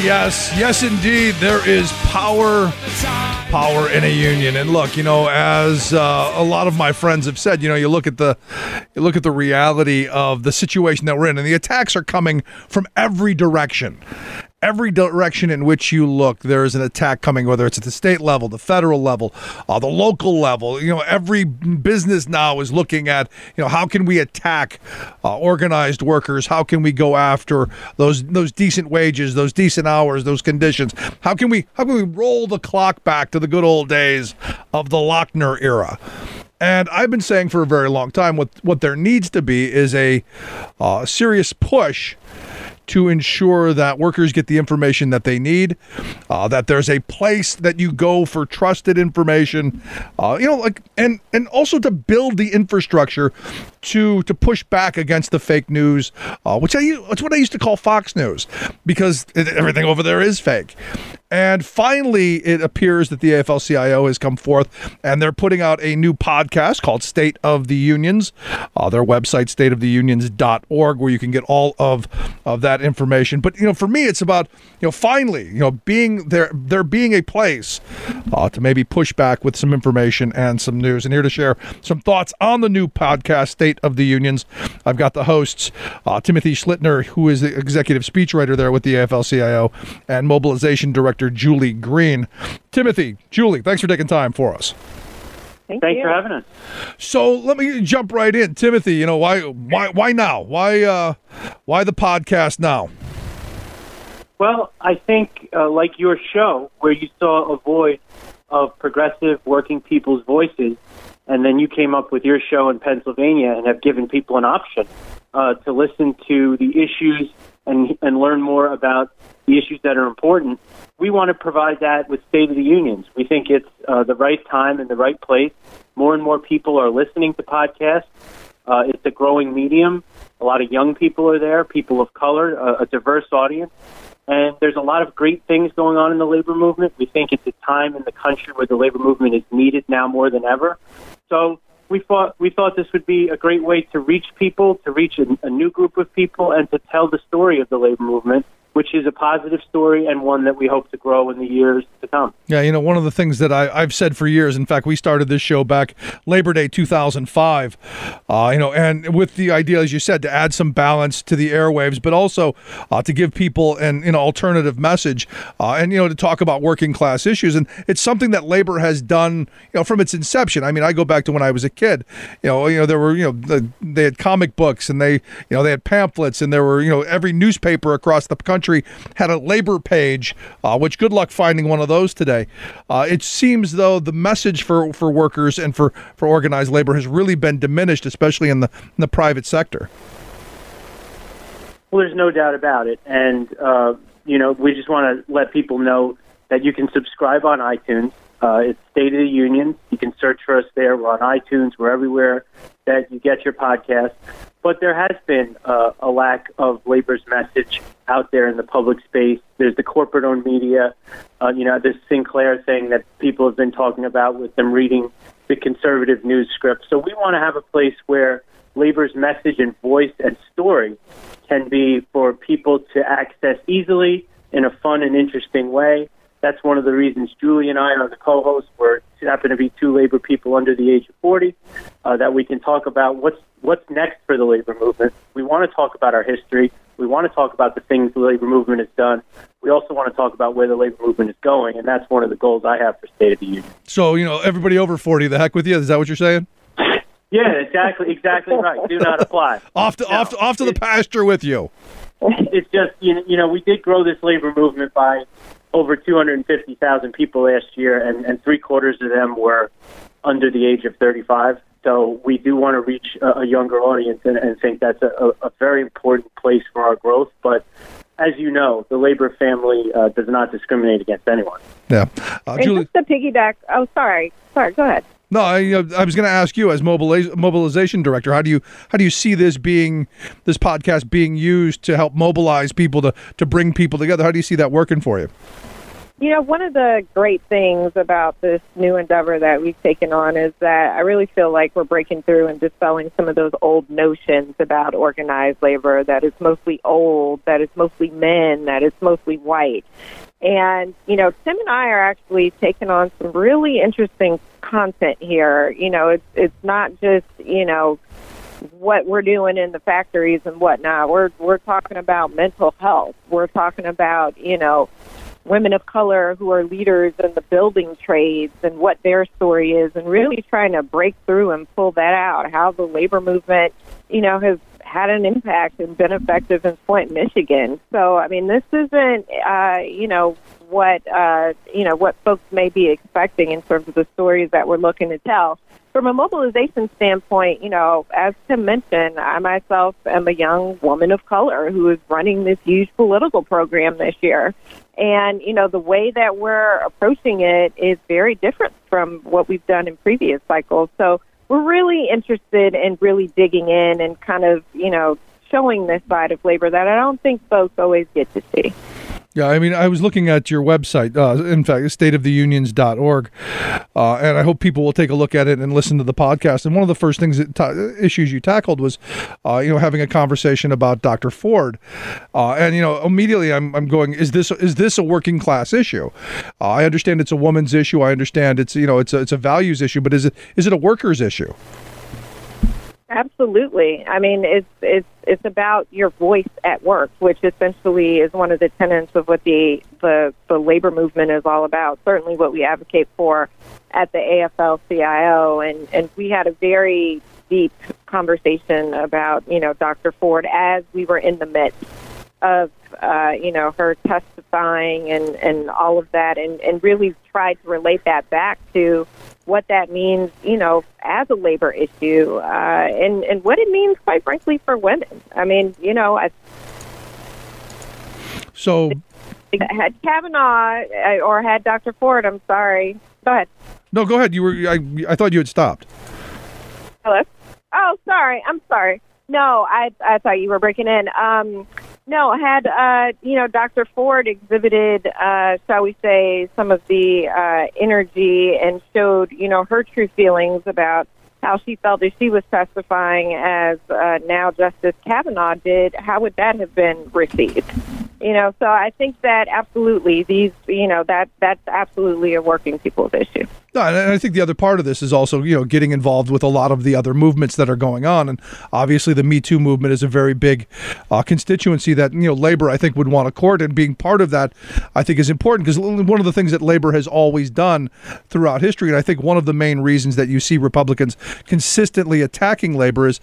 Yes, indeed. There is power in a union. And look, as a lot of my friends have said, you look at the reality of the situation that we're in, and the attacks are coming from every direction. Every direction in which you look, there is an attack coming, whether it's at the state level, the federal level, the local level. Every business now is looking at, how can we attack organized workers? How can we go after those decent wages, those decent hours, those conditions? How can we roll the clock back to the good old days of the Lochner era? And I've been saying for a very long time what there needs to be is a serious push to ensure that workers get the information that they need, that there's a place that you go for trusted information, and also to build the infrastructure to push back against the fake news, it's what I used to call Fox News, because everything over there is fake. And finally, it appears that the AFL-CIO has come forth, and they're putting out a new podcast called State of the Unions. Their website, stateoftheunions.org, where you can get all of that information. But, for me, it's about, finally, being there being a place to maybe push back with some information and some news. And here to share some thoughts on the new podcast, State of the Unions, I've got the hosts, Timothy Schlittner, who is the executive speechwriter there with the AFL-CIO, and mobilization director Julie Green. Timothy, Julie, thanks for taking time for us. Thanks for having us. So let me jump right in. Timothy, why now? Why the podcast now? Well, I think like your show, where you saw a void of progressive working people's voices, and then you came up with your show in Pennsylvania and have given people an option to listen to the issues and learn more about the issues that are important. We want to provide that with State of the Unions. We think it's the right time and the right place. More and more people are listening to podcasts. It's a growing medium. A lot of young people are there, people of color, a diverse audience. And there's a lot of great things going on in the labor movement. We think it's a time in the country where the labor movement is needed now more than ever. So we thought this would be a great way to reach people, to reach a new group of people, and to tell the story of the labor movement, which is a positive story and one that we hope to grow in the years to come. Yeah, one of the things that I've said for years, in fact, we started this show back Labor Day 2005, and with the idea, as you said, to add some balance to the airwaves, but also to give people an alternative message, and to talk about working class issues. And it's something that labor has done, from its inception. I mean, I go back to when I was a kid. There were, they had comic books, and they had pamphlets, and there were, every newspaper across the country had a labor page, which good luck finding one of those today. It seems, though, the message for workers and for organized labor has really been diminished, especially in the private sector. Well, there's no doubt about it. And, we just want to let people know that you can subscribe on iTunes. It's State of the Union. You can search for us there. We're on iTunes. We're everywhere that you get your podcast. But there has been a lack of labor's message out there in the public space. There's the corporate-owned media. There's Sinclair thing that people have been talking about with them reading the conservative news script. So we want to have a place where labor's message and voice and story can be for people to access easily in a fun and interesting way. That's one of the reasons Julie and I are the co-hosts. We happen to be two labor people under the age of 40, that we can talk about what's next for the labor movement. We want to talk about our history. We want to talk about the things the labor movement has done. We also want to talk about where the labor movement is going, and that's one of the goals I have for State of the Union. So, everybody over 40, the heck with you? Is that what you're saying? Yeah, exactly right. Do not apply. Off to the pasture with you. It's just, we did grow this labor movement by over 250,000 people last year, and three-quarters of them were under the age of 35. So we do want to reach a younger audience and think that's a very important place for our growth. But as you know, the labor family does not discriminate against anyone. Yeah. Julie, just to piggyback, sorry, go ahead. No, I was going to ask you as mobilization director, how do you see this podcast being used to help mobilize people to bring people together? How do you see that working for you? One of the great things about this new endeavor that we've taken on is that I really feel like we're breaking through and dispelling some of those old notions about organized labor, that it's mostly old, that it's mostly men, that it's mostly white. And, Tim and I are actually taking on some really interesting content here. It's not just, what we're doing in the factories and whatnot. We're talking about mental health. We're talking about, women of color who are leaders in the building trades and what their story is, and really trying to break through and pull that out, how the labor movement, has had an impact and been effective in Flint, Michigan. So, this isn't, what folks may be expecting in terms of the stories that we're looking to tell. From a mobilization standpoint, as Tim mentioned, I myself am a young woman of color who is running this huge political program this year. And, the way that we're approaching it is very different from what we've done in previous cycles. So we're really interested in really digging in and kind of, showing this side of labor that I don't think folks always get to see. Yeah, I was looking at your website, in fact, stateoftheunions.org, and I hope people will take a look at it and listen to the podcast. And one of the first things issues you tackled was, having a conversation about Dr. Ford. And immediately I'm going, is this a working class issue? I understand it's a woman's issue. I understand it's a values issue, but is it a workers issue? Absolutely. It's about your voice at work, which essentially is one of the tenets of what the labor movement is all about. Certainly what we advocate for at the AFL-CIO, and we had a very deep conversation about Dr. Ford as we were in the midst of her testifying and all of that, and really tried to relate that back to what that means, as a labor issue, and what it means, quite frankly, for women. So had Kavanaugh or had Dr. Ford, I'm sorry. Go ahead. No, go ahead. I thought you had stopped. Hello? Oh, sorry. I'm sorry. No, I thought you were breaking in. No, had, Dr. Ford exhibited, shall we say, some of the energy and showed, her true feelings about how she felt as she was testifying as now Justice Kavanaugh did, how would that have been received? So I think that absolutely that's absolutely a working people's issue. No, and I think the other part of this is also, getting involved with a lot of the other movements that are going on. And obviously the Me Too movement is a very big constituency that, labor, I think, would want to court. And being part of that, I think, is important, because one of the things that labor has always done throughout history, and I think one of the main reasons that you see Republicans consistently attacking labor is,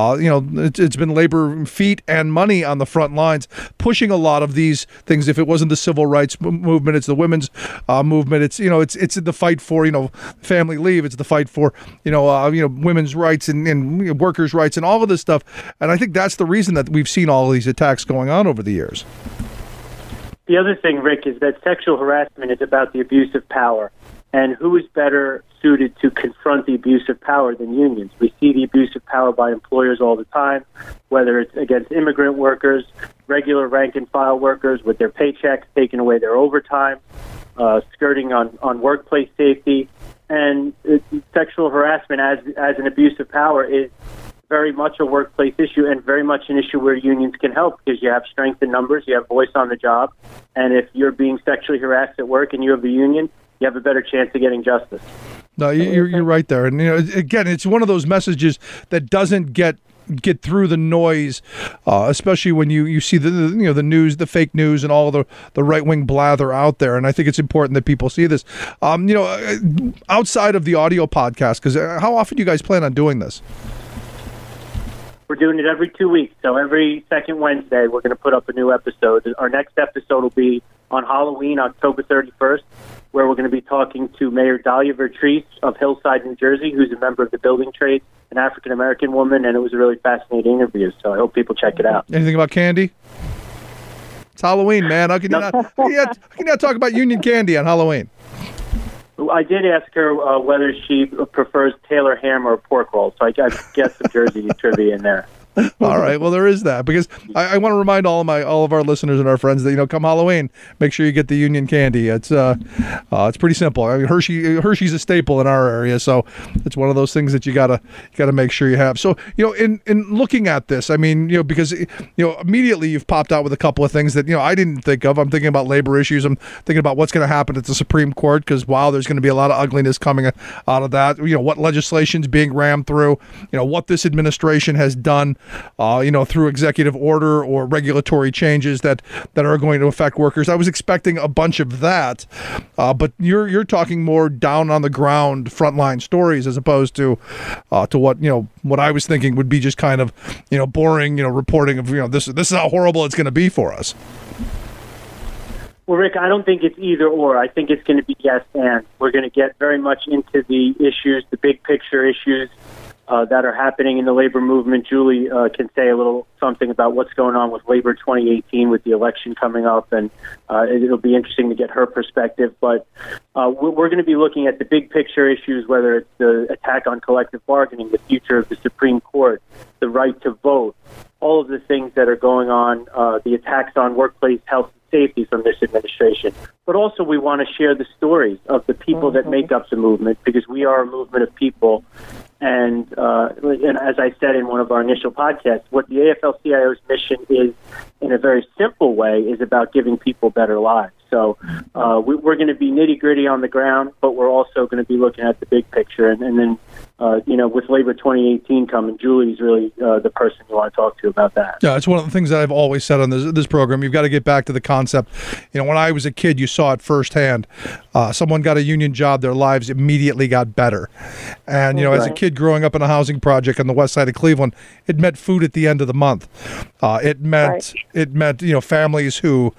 it's been labor feet and money on the front lines, pushing a lot of these things. If it wasn't the civil rights movement, it's the women's movement. It's the fight for family leave. It's the fight for women's rights and workers' rights and all of this stuff. And I think that's the reason that we've seen all of these attacks going on over the years. The other thing, Rick, is that sexual harassment is about the abuse of power. And who is better suited to confront the abuse of power than unions? We see the abuse of power by employers all the time, whether it's against immigrant workers, regular rank-and-file workers with their paychecks, taking away their overtime, skirting on workplace safety. And sexual harassment as an abuse of power is very much a workplace issue, and very much an issue where unions can help, because you have strength in numbers, you have voice on the job, and if you're being sexually harassed at work and you have a union, you have a better chance of getting justice. No, you're right there. And again, it's one of those messages that doesn't get through the noise, especially when you see the news, the fake news, and all the right-wing blather out there. And I think it's important that people see this. Outside of the audio podcast, because how often do you guys plan on doing this? We're doing it every 2 weeks. So every second Wednesday, we're going to put up a new episode. Our next episode will be on Halloween, October 31st, where we're going to be talking to Mayor Dahlia Vertrees of Hillside, New Jersey, who's a member of the building trades, an African-American woman, and it was a really fascinating interview. So I hope people check it out. Anything about candy? It's Halloween, man. How can you not talk about Union candy on Halloween? I did ask her whether she prefers Taylor ham or pork rolls, so I guess some Jersey trivia in there. All right. Well, there is that, because I want to remind all of our listeners and our friends that, come Halloween, make sure you get the Union candy. It's pretty simple. I mean, Hershey's a staple in our area, so it's one of those things that you gotta make sure you have. So in looking at this, I mean, because immediately you've popped out with a couple of things that I didn't think of. I'm thinking about labor issues. I'm thinking about what's going to happen at the Supreme Court, because there's going to be a lot of ugliness coming out of that. What legislation's being rammed through. What this administration has done. Through executive order or regulatory changes that are going to affect workers. I was expecting a bunch of that, but you're talking more down on the ground, frontline stories, as opposed to what I was thinking would be just kind of boring reporting of this is how horrible it's going to be for us. Well, Rick, I don't think it's either or. I think it's going to be yes and. We're going to get very much into the issues, the big picture issues that are happening in the labor movement. Julie can say a little something about what's going on with Labor 2018 with the election coming up, and it'll be interesting to get her perspective. But we're going to be looking at the big picture issues, whether it's the attack on collective bargaining, the future of the Supreme Court, the right to vote, all of the things that are going on, the attacks on workplace health and safety from this administration. But also we want to share the stories of the people that make up the movement, because we are a movement of people. And as I said in one of our initial podcasts, what the AFL-CIO's mission is, in a very simple way, is about giving people better lives. So we're going to be nitty-gritty on the ground, but we're also going to be looking at the big picture. And then, with Labor 2018 coming, Julie's really the person you want to talk to about that. Yeah, it's one of the things that I've always said on this program. You've got to get back to the concept. When I was a kid, you saw it firsthand. Someone got a union job, their lives immediately got better. And, as a kid growing up in a housing project on the west side of Cleveland, it meant food at the end of the month. It meant families who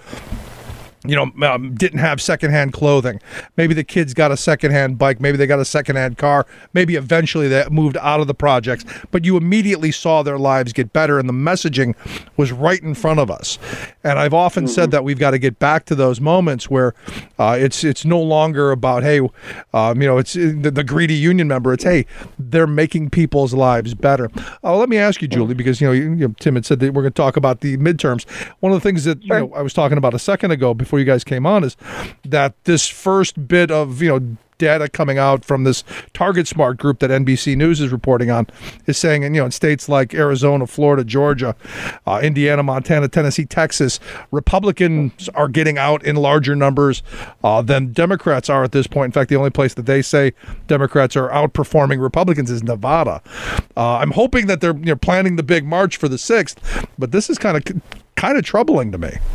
didn't have secondhand clothing. Maybe the kids got a secondhand bike. Maybe they got a secondhand car. Maybe eventually they moved out of the projects. But you immediately saw their lives get better, and the messaging was right in front of us. And I've often said that we've got to get back to those moments where it's no longer about, hey, it's the greedy union member. It's, hey, they're making people's lives better. Let me ask you, Julie, because Tim had said that we're going to talk about the midterms. One of the things that I was talking about a second ago before you guys came on is that this first bit of data coming out from this Target Smart group that NBC News is reporting on is saying, in states like Arizona, Florida, Georgia, Indiana, Montana, Tennessee, Texas, Republicans are getting out in larger numbers than Democrats are at this point. In fact, the only place that they say Democrats are outperforming Republicans is Nevada. I'm hoping that they're planning the big march for the 6th, but this is kind of troubling to me.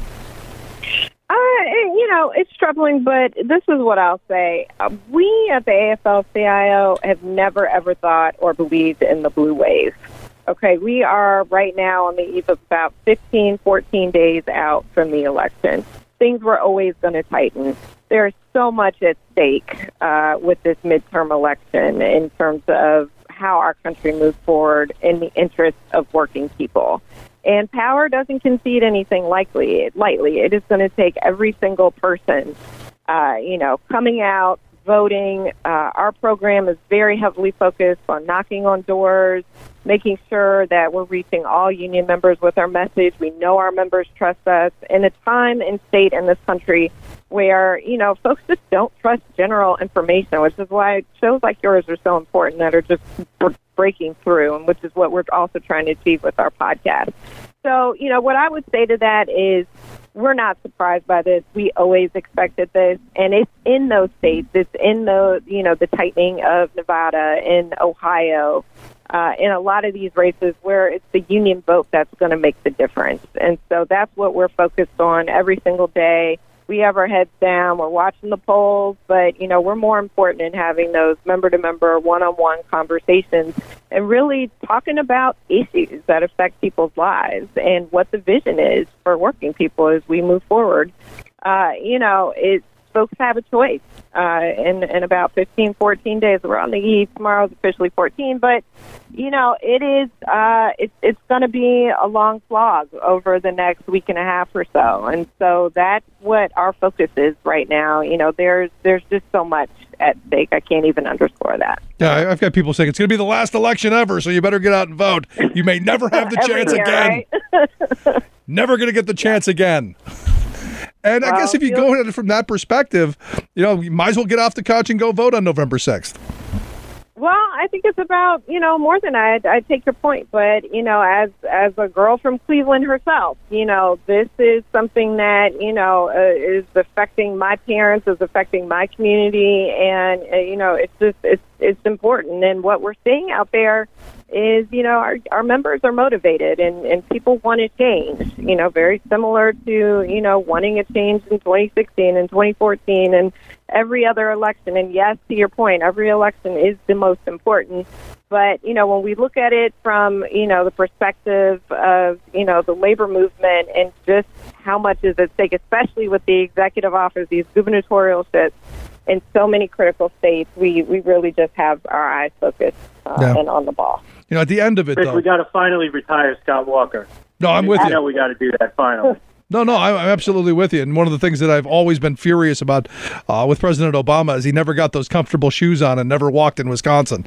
It's troubling, but this is what I'll say. We at the AFL-CIO have never, ever thought or believed in the blue wave. Okay, we are right now on the eve of about 15, 14 days out from the election. Things were always going to tighten. There's so much at stake with this midterm election in terms of how our country moves forward in the interest of working people. And power doesn't concede anything lightly. It is going to take every single person, coming out, voting. Our program is very heavily focused on knocking on doors, making sure that we're reaching all union members with our message. We know our members trust us. In a time and state in this country where, folks just don't trust general information, which is why shows like yours are so important that are just breaking through, and which is what we're also trying to achieve with our podcast. So, what I would say to that is we're not surprised by this. We always expected this, and it's in those states. It's in the tightening of Nevada and Ohio, in a lot of these races where it's the union vote that's going to make the difference. And so that's what we're focused on every single day. We have our heads down. We're watching the polls, but, we're more important in having those member-to-member, one-on-one conversations and really talking about issues that affect people's lives and what the vision is for working people as we move forward. It's folks have a choice in about 15, 14 days. We're on the eve. Tomorrow's officially 14, but it is it's going to be a long slog over the next week and a half or so, and so that's what our focus is right now. There's just so much at stake. I can't even underscore that. Yeah, I've got people saying it's going to be the last election ever, so you better get out and vote. You may never have the chance year, again. Right? Never going to get the chance again. And I guess if you go at it from that perspective, you might as well get off the couch and go vote on November 6th. Well, I think it's about, more than I take your point. But, as a girl from Cleveland herself, this is something that, is affecting my parents, is affecting my community. And, it's important. And what we're seeing out there is, our members are motivated and people want to change, very similar to, wanting a change in 2016 and 2014 and every other election. And yes, to your point, every election is the most important. But, when we look at it from, the perspective of, the labor movement and just how much is at stake, especially with the executive office, these gubernatorial shifts in so many critical states, we really just have our eyes focused and on the ball. At the end of it, Chris, though, we got to finally retire Scott Walker. No, I'm with you. I know we got to do that finally. No, I'm absolutely with you. And one of the things that I've always been furious about with President Obama is he never got those comfortable shoes on and never walked in Wisconsin.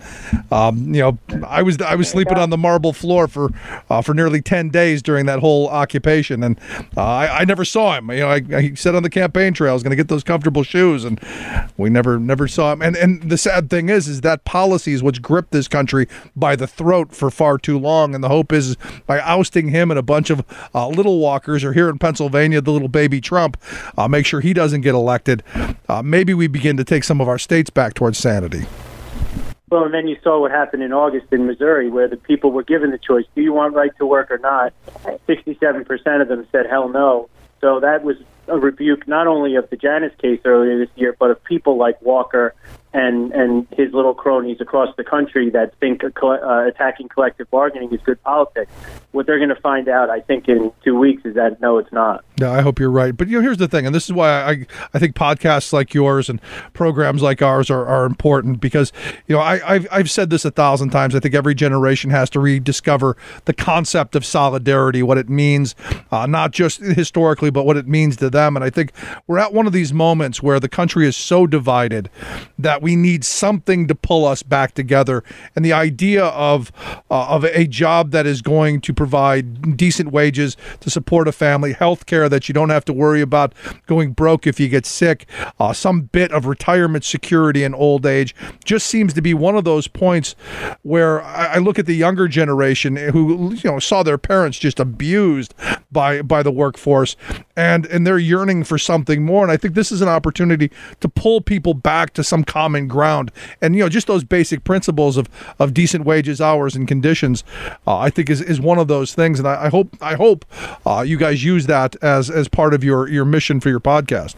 I was sleeping on the marble floor for nearly 10 days during that whole occupation, and I never saw him. He said on the campaign trail I was going to get those comfortable shoes, and we never saw him. And the sad thing is that policy is what's gripped this country by the throat for far too long. And the hope is by ousting him and a bunch of little walkers, or here in Pennsylvania, the little baby Trump, make sure he doesn't get elected. Maybe we begin to take some of our states back towards sanity. Well, and then you saw what happened in August in Missouri, where the people were given the choice: do you want right to work or not? 67% of them said hell no. So that was a rebuke not only of the Janus case earlier this year, but of people like Walker and his little cronies across the country that think attacking collective bargaining is good politics. What they're going to find out, I think, in 2 weeks is that, no, it's not. Yeah, I hope you're right. But here's the thing, and this is why I think podcasts like yours and programs like ours are important, because I've said this 1,000 times. I think every generation has to rediscover the concept of solidarity, what it means, not just historically, but what it means to them. And I think we're at one of these moments where the country is so divided that we need something to pull us back together. And the idea of a job that is going to provide decent wages to support a family, health care that you don't have to worry about going broke if you get sick, some bit of retirement security in old age, just seems to be one of those points where I look at the younger generation who saw their parents just abused by the workforce, and they're yearning for something more. And I think this is an opportunity to pull people back to some common ground, and just those basic principles of decent wages, hours, and conditions, I think is one of those things. And I hope you guys use that as part of your mission for your podcast.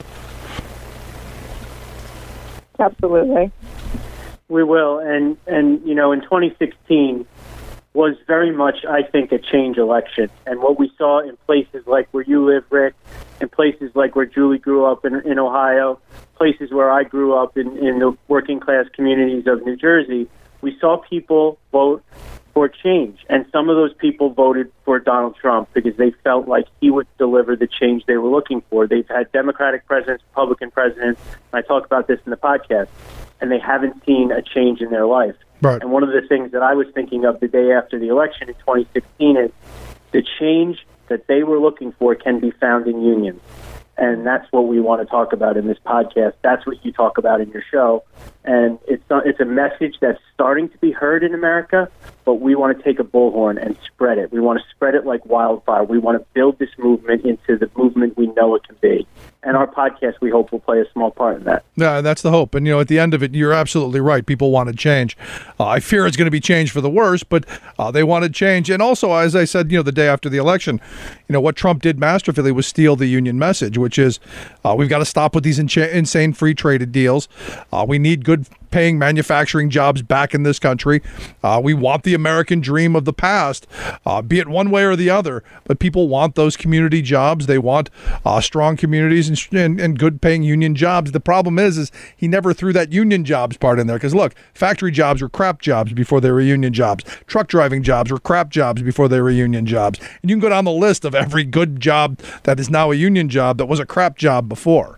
Absolutely, we will. And in 2016 was very much, I think, a change election. And what we saw in places like where you live, Rick, in places like where Julie grew up in Ohio, places where I grew up in the working class communities of New Jersey, we saw people vote for change. And some of those people voted for Donald Trump because they felt like he would deliver the change they were looking for. They've had Democratic presidents, Republican presidents, and I talk about this in the podcast, and they haven't seen a change in their life. Right. And one of the things that I was thinking of the day after the election in 2016 is the change that they were looking for can be found in unions. And that's what we want to talk about in this podcast. That's what you talk about in your show. And it's a message that's starting to be heard in America, but we want to take a bullhorn and spread it. We want to spread it like wildfire. We want to build this movement into the movement we know it can be. And our podcast, we hope, will play a small part in that. Yeah, that's the hope. And, at the end of it, you're absolutely right. People want to change. I fear it's going to be change for the worse, but they want to change. And also, as I said, the day after the election, what Trump did masterfully was steal the union message, which is we've got to stop with these insane free traded deals. We need good paying manufacturing jobs back back in this country. We want the American dream of the past, be it one way or the other. But people want those community jobs. They want strong communities and good-paying union jobs. The problem is he never threw that union jobs part in there. Because look, factory jobs were crap jobs before they were union jobs. Truck driving jobs were crap jobs before they were union jobs. And you can go down the list of every good job that is now a union job that was a crap job before.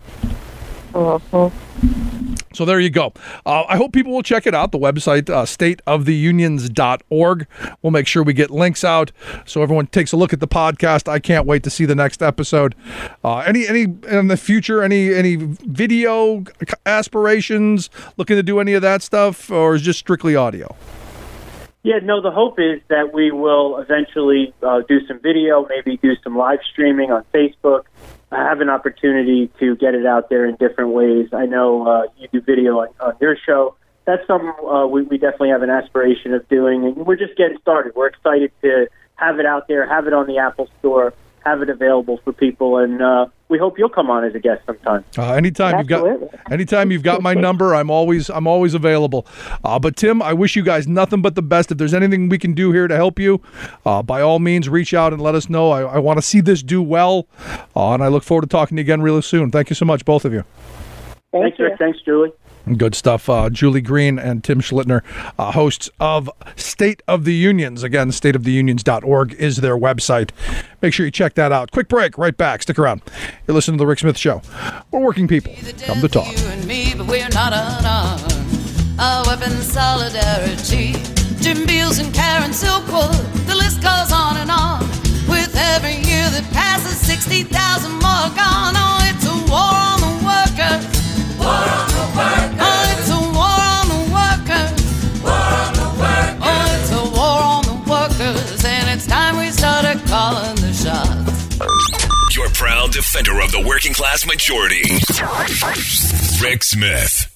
So there you go. I hope people will check it out. The website, stateoftheunions.org. We'll make sure we get links out so everyone takes a look at the podcast. I can't wait to see the next episode. Any in the future, any video aspirations, looking to do any of that stuff, or is it just strictly audio? Yeah, no, the hope is that we will eventually do some video, maybe do some live streaming on Facebook. I have an opportunity to get it out there in different ways. I know you do video on your show. That's something we definitely have an aspiration of doing, and we're just getting started. We're excited to have it out there, have it on the Apple Store, have it available for people, and we hope you'll come on as a guest sometime. Anytime you've got my number, I'm always available. But Tim, I wish you guys nothing but the best. If there's anything we can do here to help you, by all means, reach out and let us know. I want to see this do well, and I look forward to talking to you again really soon. Thank you so much, both of you. Thanks, Rick. Thanks, Julie. Good stuff. Julie Green and Tim Schlittner, hosts of State of the Unions. Again, stateoftheunions.org is their website. Make sure you check that out. Quick break. Right back. Stick around. You're listening to The Rick Smith Show. We're working people. Come to talk. You and me, but we're not unarmed. Our weapon, solidarity. Jim Beals and Karen Silkwood. The list goes on and on. With every year that passes, 60,000 more gone. Oh, it's a war on the workers. War on the workers. Oh, it's a war on the workers. War on the workers. Oh, it's a war on the workers. And it's time we started calling the shots. Your proud defender of the working class majority, Rick Smith.